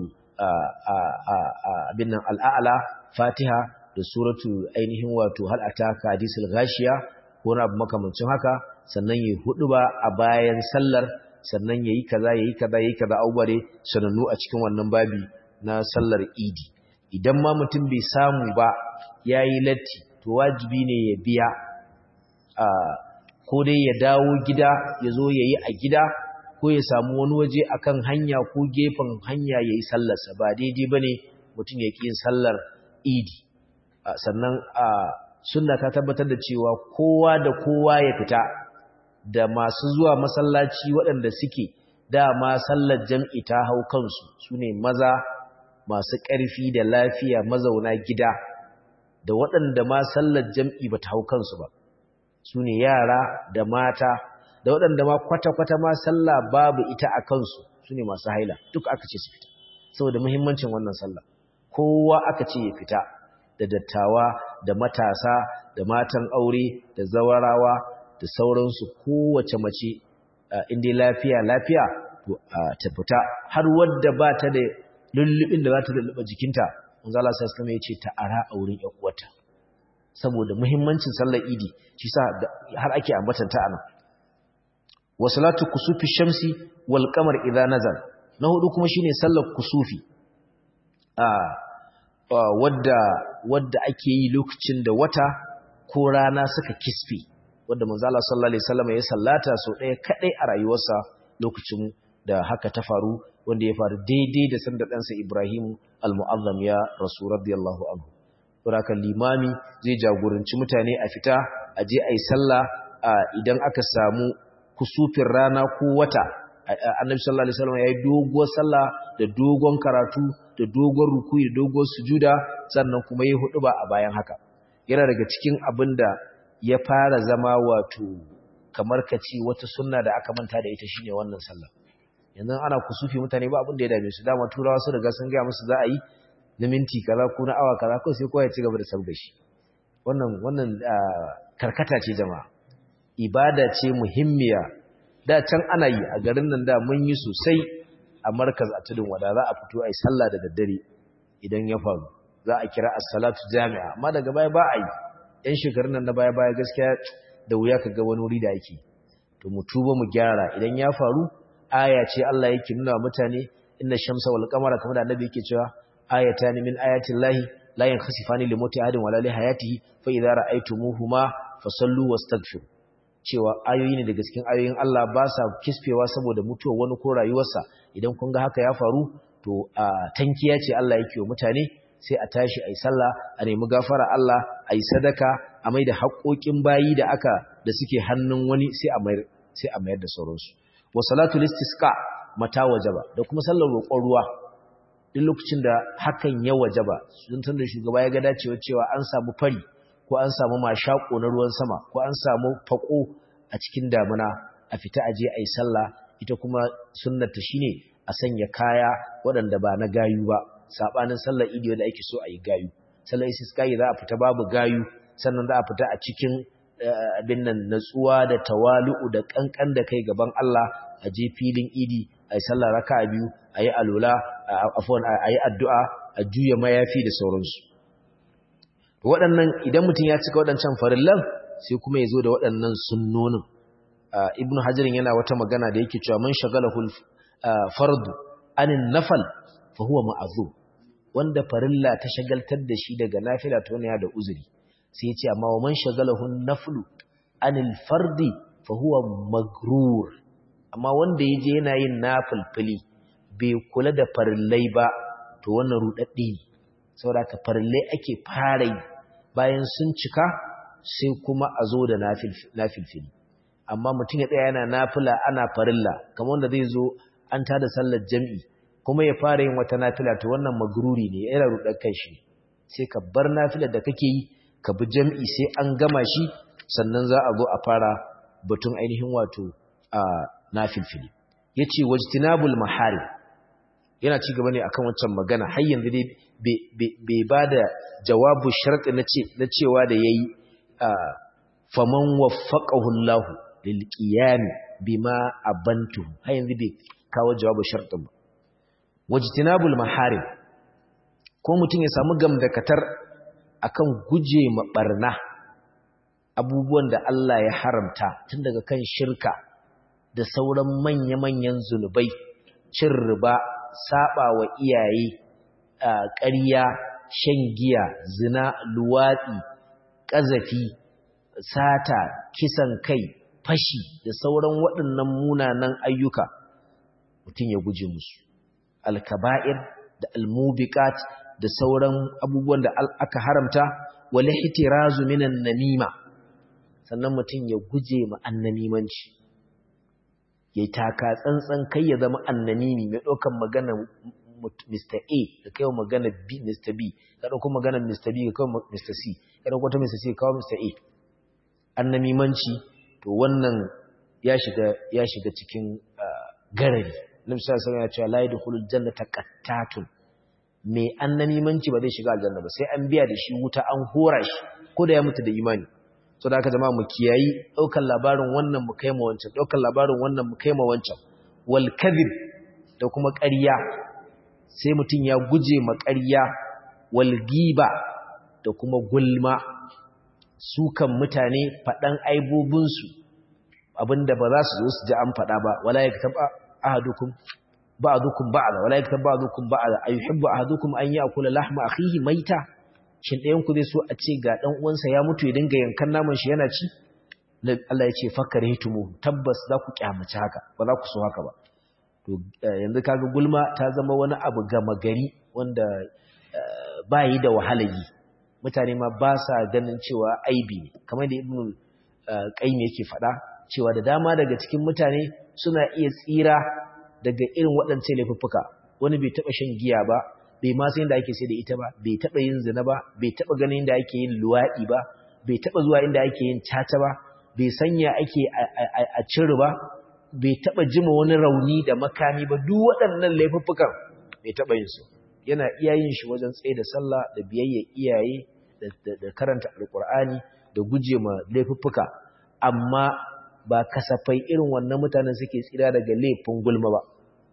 abin nan al'a'la, Fatiha da suratu ainihin wato hal ataka hadisul ghashiya ko na abu makamancin haka, sannan yayi huduba a bayan sallar, sannan yayi kaza yayi kaza yayi kaza aubare sanannu a cikin wannan babi na sallar idi. Idan ma mutum bai samu ba yayi latti, to wajibi ne ya biya, ko dai ya dawo gida ya zo yayi a gida, ko ya samu wani waje akan hanya ko gefen hanya yayi sallarsa. Ba daidai bane mutum ya ƙi yin sallar idi. Sannan sunna ta tabbatar da cewa kowa da kowa ya fita, da masu zuwa masallaci waɗanda suke dama sallar jam'i ta hau kansu, sune maza masu ƙarfi da lafiya mazauna gida, da waɗanda ma sallar jam'i bata hau kansu ba, sune yara da mata da waɗanda ma kwata-kwata ma sallah babu ita a kansu su ne masu haila duk aka ce su fita saboda muhimmancin wannan sallah kowa aka ce ya fita da dattawa da matasa da matan aure da zawarawa da sauransu kowace mace inda lafiya lafiya ta fita har wadda ba ta da lullubin da za ta lulluɓa jikinta manzo Allah sai kuma ya ce ta ara a wurin ƴan uwarta saboda muhimmancin sallar idi shi sa har ake ambatan ta anan wa salatu kusufi shamsi wal qamar idha nazal na hudu kuma shine sallar kusufi a wadda wadda ake yi lokacin da wata ko rana suka kisfe wadda manzo Allah sallallahu alaihi wasallam ya sallata so ɗaya kadai a rayuwarsa lokacin da haka ta faru wanda ya faru daidai da sanda ɗansa Ibrahim al-Mu'azzam ya rasu radiyallahu anhu saboda limami zai jagoranci mutane a fita a je ayi sallah idan aka samu kusufin rana ko wata annabi sallallahu alaihi wasallam yayi doguwar sallah da dogon karatu da dogon ruku'i da dogon sujuda sannan kuma yayi huduba a bayan haka yana daga cikin abinda ya fara zama wato kamar kace wata sunna da aka manta da ita shine wannan sallah yanzu ana kusufi mutane ba abin da ya dame su dama turawa su riga sun ga musu za a yi na minti kaza ko na awa kaza ko sai kowa ya ci gaba da sabga shi wannan wannan karkata ce jama'a ibada ce muhimmiya da can ana yi a garin nan da mun yi sosai a markaz a tudun wada za a fito a yi sallah da daddare idan ya faru za a kira as-salatu jami'a amma daga baya ba a yi yan shekarun nan na baya baya gaskiya da wuya ka ga wani wuri da yake to mu tuba mu gyara idan ya faru aya ce Allah yake nuna mutane inna shamsa wal qamara kamar da annabi yake cewa ayatan min ayatin lahi la yankhasifani li mauti ahadin wala li hayatihi fa idza ra'aytumuhuma fasallu wastaghfiru cewa ayoyi ne daga cikin ayoyin Allah ba sa kisfewa saboda mutuwar wani ko rayuwarsa idan kun ga haka ya faru to a tankiya ce Allah yake wa mutane sai a tashi ayi sallah a nemi gafara Allah ayi sadaka a maida haƙoƙin bayi da aka da suke hannun wani sai a mayar sai a mayar da sauransu wa salatul istisqa mata wajaba da kuma sallar roƙon ruwa duk lokacin da hakan ya wajaba sun tunda shugaba ya ga dacewa cewa an samu fari ko an samu mashako na ruwan sama ko an samu fako a cikin damuna a fita aje ayi sallah ita kuma sunnata shine a sanya kaya waɗanda ba na gayu ba sabanin sallar idi da ake so ayi gayu sallar istisqa za a fita babu gayu sannan za a fita a cikin abin nan natsuwa da tawalu'u da kankan da kai gaban Allah a je filin idi ayi sallah raka'a biyu ayi alula afwan ayi addu'a a juya mayafi da sauransu waɗannan idan mutum ya cika waɗancan farillan sai kuma ya zo da waɗannan sunnonin ibnu hajarin yana wata magana da yake cewa man shagalahu fardu anin nafal fa huwa ma'zur wanda farilla ta shagaltar da shi daga nafila to ne ya da uzuri sai ya ce amma wa man shagalahu naflu anil fardi fa huwa magrur amma wanda yaje yana yin nafilfili bai kula da farillai ba to wannan rudaddi ne saboda ka farillai ake fara yi bayan sun cika sai kuma a zo da nafilfili amma mutum ya tsaya yana nafila ana farilla kamar wanda zai zo an tada sallar jami'i kuma ya fara yin wata nafila to wannan magruri ne yana rudar kai shi sai ka bar nafilar da kake yi ka bi jami'i sai an gama shi sannan za a zo a fara batun ainihin wato a nafilfili yace wajtinabul mahari yana ci gaba ne akan wancan magana har yanzu dai bai bada jawabu sharti na cewa da yayi faman waffaqahu Allah lil qiyam bima abantu har yanzu bai kawo jawabu shartin ba wajtinabul maharim ko mutum ya samu gamdakatar akan guje ma barna abubuwan da Allah ya haramta tun daga kan shirka da sauran manya-manyan zunubai cin riba saba wa iyaye ƙarya shan giya zina luwatsi ƙazafi sata kisan kai fashi da sauran waɗannan munanan ayyuka mutum ya guje musu alkaba'ir da almubiqat da sauran abubuwan da aka haramta wal ihtirazu minan namima sannan mutum ya guje ma annamimanci yayi taka tsantsan kai ya zama annamimi mai dokan magana Mister A da kai magana B Mister B ka dauko magana Mister B ka kai Mister C ka dauko ta Mister C ka kawo Mister A annamimanci to wannan ya shiga ya shiga cikin garari. Nabi sallallahu alaihi wasallam ya ce la yadkhulul jannata qattatun, mai annamimanci ba zai shiga aljanna ba sai an biya da shi wuta an hora shi ko da ya mutu da imani. So da haka jama'a mu kiyayi daukan labarin wannan mu kai ma wancan, daukan labarin wannan mu kai ma wancan. Wal kadhib, da kuma ƙarya, sai mutun ya guje ma ƙarya. Wal giba, da kuma gulma, sukan mutane, fadan aibobin su abinda ba za su zo su ji an fada ba. Wala yaktaba ahadukum ba'dukum ba'da wala yaktab ba'dukum ba'da ayuhibbu ahadukum an ya'kula lahma akhihi maita. Shin ɗayan ku zai so a ce ga dan uwansa ya mutu ya dinga yankan naman shi yana ci? Allah ya ce fakaritumu, tabbas za ku kyamaci haka, ba za ku so haka ba. To yanzu kaga gulma ta zama wani abu gama gari wanda ba yi da wahalayi, mutane ma ba sa ganin cewa aibi ne, kamar da Ibn Qayyim yake faɗa cewa da dama daga cikin mutane suna iya tsira daga irin waɗancan laifuffuka. Wani bai taɓa shan giya ba, bai ma san inda ake sai da ita ba, bai taɓa yin zina ba, bai taɓa ganin inda ake yin luwaɗi ba, bai taɓa zuwa inda ake yin caca ba, bai sanya ake a ciri ba, bai taɓa jima wani rauni da makami ba. Duk waɗannan laifuffukan bai taɓa yin su. Yana iya yin shi wajen tsaye da sallah, da biyayya iyaye, da karanta alƙur'ani, da guje ma laifuffuka. Amma ba kasafai irin wannan mutanen suke tsira daga laifin gulma ba.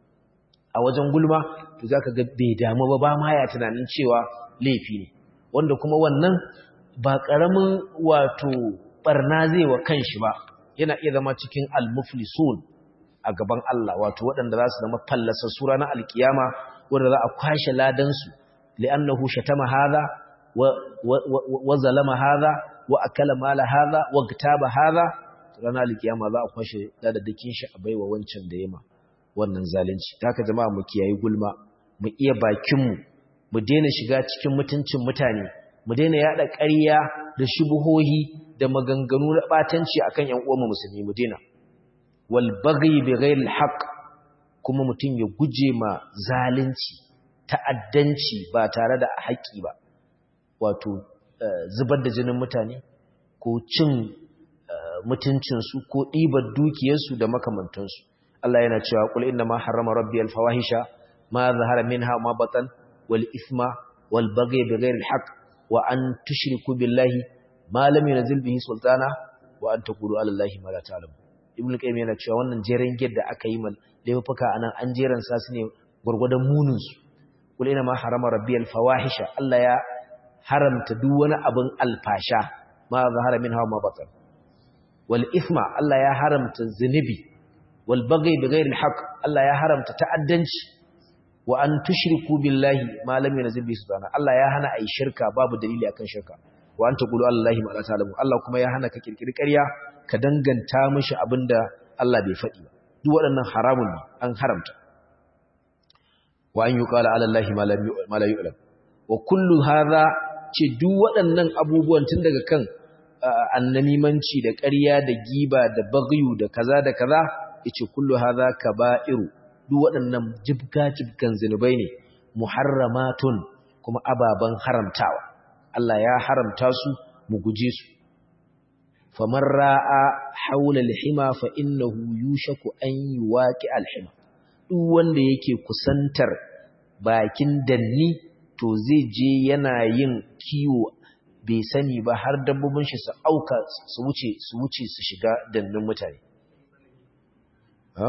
A wajen gulma to zaka ga bai damu ba, ba ma ya tunanin cewa laifi ne, wanda kuma wannan ba karamin wato barna zai wa kanshi ba. Yana iya zama cikin al-muflisun a gaban Allah, wato waɗanda za su zama fallasa sura na alkiyama, wanda za a kwashe ladan su li'annahu shatama hadha wa wa zalama hadha wa akala mala hadha wa gtaba hadha. Ranar alkiyama za a kwashe ladadakin shi a baiwa wancan da yema wannan zalunci. Haka jama'a mu kiyayi gulma, mu iya bakinmu, mu daina shiga cikin mutuncin mutane, mu daina yada ƙarya da shubuhohi da maganganu na batanci akan ƴan uwanmu musulmi, mu daina. Wal baghi bighayri al kuma mutun ya guje ma zalunci, ta'addanci ba tare da haƙƙi ba, wato zubar da jinin mutane ko cin mutuncinsu ko ɗibar dukiyarsu da makamantansu. Allah yana cewa qul inna ma harrama rabbi al-fawahisha ma zahara minha ma batan wal ithma wal baghy bighayri al-haqq wa an tushriku billahi ma lam yunzil bihi sultana wa an taqulu ala allahi ma la ta'lamun. Ibn Qayyim yana cewa wannan jeren gid da aka yi mal laifuka anan an jeran sa su ne gurgurdan munin su. Qul inna ma harrama rabbi al-fawahisha, Allah ya haramta duk wani abin alfasha, ma zahara minha ma batan wal ithma, Allah ya haramta zunubi, wal baghy bighayri al-haqq, Allah ya haramta ta'addanci, wa an tushriku billahi ma lam yunzil bihi sultana, Allah ya hana ai shirka babu dalili akan shirka, wa an taqulu allahi ma la ta'lamu, Allah kuma ya hana ka kirkiri ƙarya ka danganta mishi abinda Allah bai faɗi ba. Duk waɗannan haramun ne, an haramta. Wa an yuqala ala allahi ma la yu'lam, wa kullu hadha, ce duk waɗannan abubuwan tun daga kan annamimanci da ƙarya da giba da baghyu da kaza da kaza, yace kullu hadha kaba'iru, duk waɗannan jibga jibgan zinubai ne, muharramatun, kuma ababan haramtawa. Allah ya haramta su, mu guje su. Faman ra'a hawla al-hima fa innahu yushaku an yuwaqi al-hima, duk wanda yake kusantar bakin danni to zai je yana yin kiwo bai sani ba, har dabbobin shi su auka su wuce su wuce su shiga dannin mutane. Ha?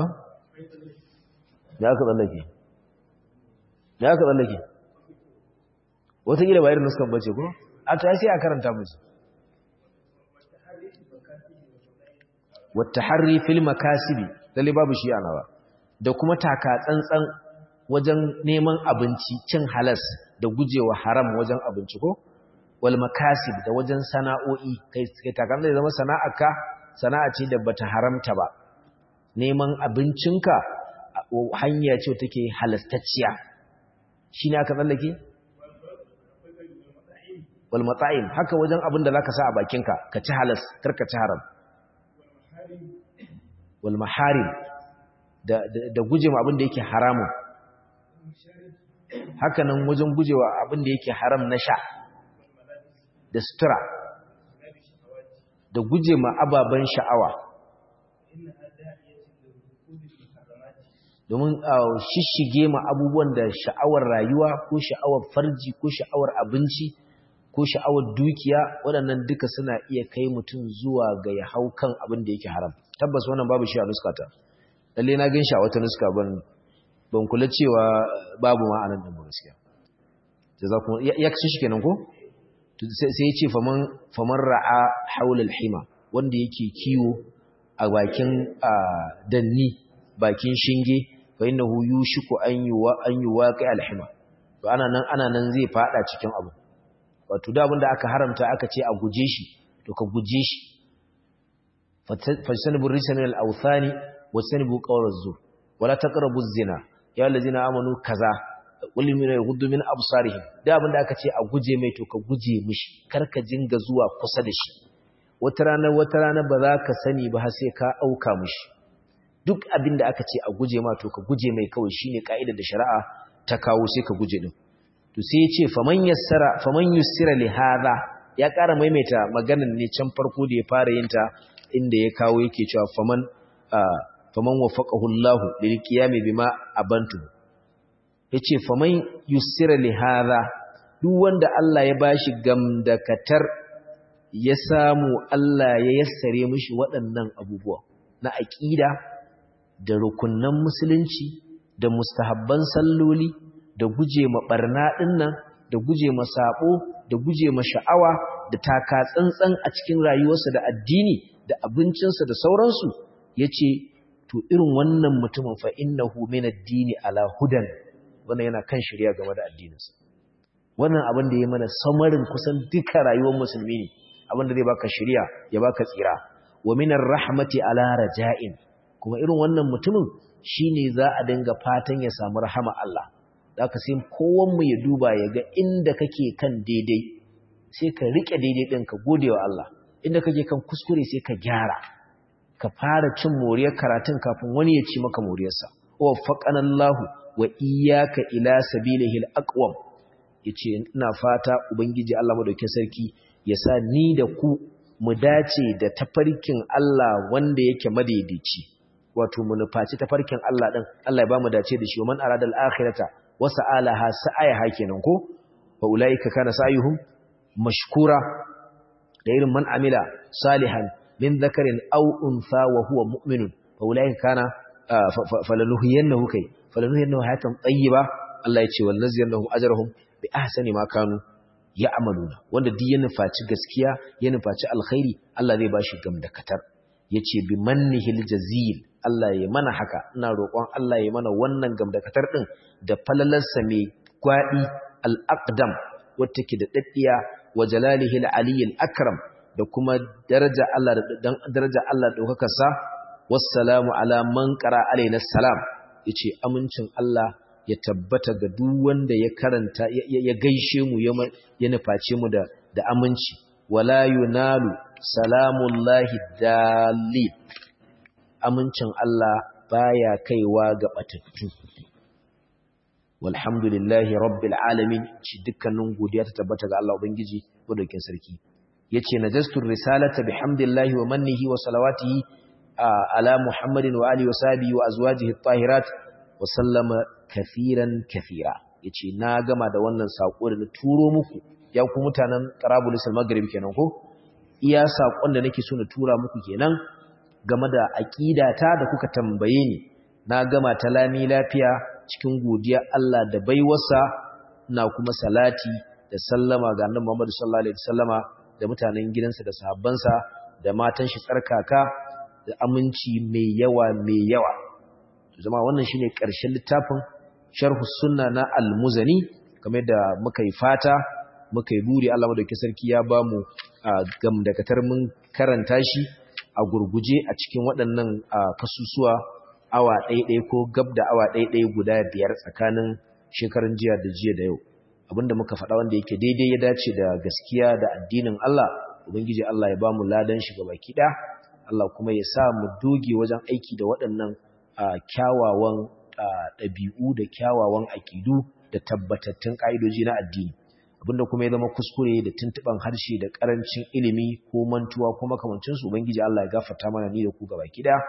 Ya ka tsallake? Ya ka tsallake? Wataƙila ba irin nuskan bace ko? A ta sai a karanta musu. Wata harri fil makasibi, lalle babu shi ana ba. Da kuma taka tsantsan wajen neman abinci, cin halas da gujewa haram wajen abinci ko? Wal makasib, da wajen sana'o'i, kai kai takan zai zama sana'arka sana'a ce da bata haramta ba. Neman abincinka hanya ce take halastacciya. Shine aka tsallake? Wal mata'im, haka wajen abin da zaka sa a bakinka, ka ci halas, kar ka ci haram. Wal maharim, da da gujewa abin da yake haramun. Haka nan wajen gujewa abin da yake haram na sha da sutura, da guje ma ababen sha'awa, domin shishige ma abubuwan da sha'awar rayuwa ko sha'awar farji ko sha'awar abinci ko sha'awar dukiya waɗannan duka suna iya kai mutum zuwa ga ya hau kan abin da yake haram. Tabbas wannan babu shi a nuskata, lalle na gan shi a wata nuska ban ban kula cewa babu ma anan din gaskiya. Jazakum ya kace shi kenan ko sai ya ce faman faman ra'a haula al-hima, wanda yake kiwo a bakin danni bakin shinge, fa innahu yushiku an yuwa an yuwaqi al-hima, to ana nan ana nan zai fada cikin abu. Wato da abinda aka haramta aka ce a guje shi, to ka guje shi. Fajtanibu rijsa min al-awthani wajtanibu qawla az-zur wala taqrabu az-zina ya allazina amanu kaza qul min yaghuddu min absarihim. Da abinda aka ce a guje mai to ka guje mishi, kar ka jinga zuwa kusa da shi. Wata rana wata rana ba za ka sani ba har sai ka auka mishi. Duk abinda aka ce a guje ma to ka guje mai kawai, shine kaidar da shari'a ta kawo, sai ka guje din. To sai ya ce faman yassara faman yussira li hadha, ya ƙara maimaita maganar ne can farko da ya fara yin ta inda ya kawo yake cewa faman faman wafaqahu Allahu lil qiyami bima abantu. Yace faman yussira li hadha, duk wanda Allah ya bashi gamdakatar ya samu Allah ya yassare mishi waɗannan abubuwa na aqida da rukunnan musulunci da mustahabban salloli da guje ma barna dinnan da guje ma sabo da guje ma sha'awa da taka tsantsan a cikin rayuwarsa da addini da abincinsa da sauransu, yace to irin wannan mutumin fa innahu min ad-dini ala hudan, wannan yana kan shari'a game da addininsa. Wannan abin da ya mana samarin kusan duka rayuwar musulmi ne, abin da zai baka shari'a ya baka tsira. Wa min ar-rahmati ala raja'in, kuma irin wannan mutumin shine za a dinga fatan ya samu rahama Allah. Da ka sai kowanmu ya duba ya ga inda kake kan daidai, sai ka rike daidai ɗin ka gode wa Allah, inda kake kan kuskure sai ka gyara, ka fara cin moriyar karatun kafin wani ya ci maka moriyarsa. Wa faƙanallahu wa iyaka ila sabilihi al-aqwam, yace ina fata ubangiji Allah madaukakin sarki ya sa ni da ku mu dace da tafarkin Allah wanda yake madaidaici, wato mu nufaci tafarkin Allah din, Allah ya ba mu dace da shi. Man arada al-akhirata wasa'alaha sa'ayaha kenan ko fa ulaika kana sa'yuhum mashkura, da irin man amila salihan min dhakarin aw untha wa huwa mu'minun fa ulaika kana falanuhiyannahu kai falanuhiyannahu hayatan tayyiba. Allah ya ce wallaziyannahum ajrahum bi ahsani ma kanu ya'maluna, wanda duk ya nufaci gaskiya ya nufaci alkhairi Allah zai bashi gamdakatar. Yace bi mannihil jazil, Allah ya mana haka, ina roƙon Allah ya mana wannan gamdakatar din da falalarsa mai gwadi al-aqdam wacce ke da daddiya, wa jalalihi al-aliyyil akram, da kuma daraja Allah da dan daraja Allah daukakarsa. Wassalamu ala man qara alaina salam, yace amincin Allah ya tabbata ga duk wanda ya karanta ya gaishe mu ya nuface mu da da aminci. Wala yunalu salamullahi dalil, amincin Allah baya kaiwa ga batattu. Walhamdulillahi rabbil alamin, ci dukkanin godiya ta tabbata ga Allah ubangiji madaukakin sarki. Yace najastur risalata bihamdillahi wa mannihi wa salawatihi ala muhammadin wa alihi wa sahbihi wa azwajihi at-tahirat wa sallama kathiran kathira. Yace na gama da wannan sako da na turo muku ya ku mutanen Tarablus al-Maghrib kenan ko, iya sakon da nake so na tura muku kenan game da aqidata da kuka tambaye ni. Na gama ta lami lafiya cikin godiya Allah da baiwarsa, ina kuma salati da sallama ga Annabi Muhammad sallallahu alaihi wasallama da mutanen gidansa da sahabbansa da matan shi tsarkaka da aminci mai yawa mai yawa. Zama wannan shine ƙarshen littafin Sharh Sunna na Al-Muzani, kamar da muka yi fata muka yi buri Allah madaukakin sarki ya bamu gamdakatar mun karanta shi a gurguje a cikin waɗannan kasusuwa awa ɗaiɗai ko gab da awa ɗaiɗai guda biyar tsakanin shekarun jiya da jiya da yau. Abinda muka faɗa wanda yake daidai ya dace da gaskiya da addinin Allah, ubangiji Allah ya bamu ladan shi gaba ɗaya. Allah kuma ya sa mu doge wajen aiki da waɗannan kyawawan ɗabi'u da kyawawan aƙidu da tabbatattun ƙa'idoji na addini. Abinda kuma ya zama kuskure da tuntuɓan harshe da ƙarancin ilimi ko mantuwa ko makamancinsu, ubangiji Allah ya gafarta mana ni da ku gaba ɗaya.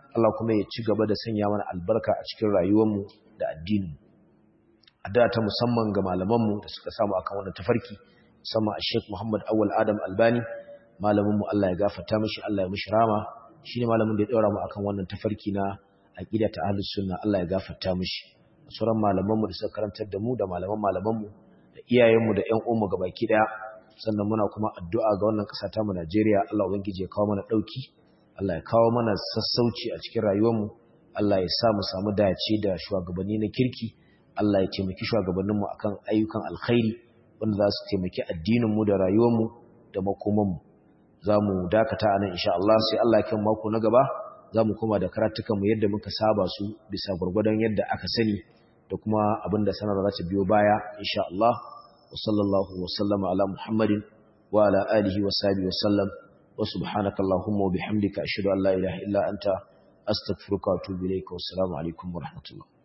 Allah kuma ya ci gaba da sanya mana albarka a cikin rayuwarmu da addinin addu'a ta musamman ga malamanmu da suka samu akan wannan tafarki musamman a Sheikh Muhammad Awwal Adam Albani malaminmu Allah ya gafarta mishi Allah ya mishi rama shine malamin da ya daura mu akan wannan tafarki na aqida ta ahlus sunna Allah ya gafarta mishi sauran malamanmu da suka karantar da mu da malaman malamanmu da iyayenmu da ƴan uwanmu gabaki daya sannan muna kuma addu'a ga wannan ƙasa ta mu Najeriya Allah ubangiji ya kawo mana dauki Allah ya kawo mana sassauci a cikin rayuwarmu Allah ya sa mu samu dace da shugabanni na kirki Allah ya taimaki shugabanninmu akan ayyukan alkhairi wanda za su taimaki addininmu da rayuwarmu da makomanmu zamu dakata anan insha Allah sai Allah ya kai mako na gaba zamu koma da karatukanmu yadda muka saba su bisa gurgurdan yadda aka sani da kuma abinda sanarwa za ta biyo baya insha Allah wa sallallahu wa sallama ala Muhammadin wa ala alihi wa sahbihi wa sallam wa subhanaka allahumma wa bihamdika ashhadu an la ilaha illa anta astaghfiruka wa atubu ilayka wa assalamu alaikum wa rahmatullah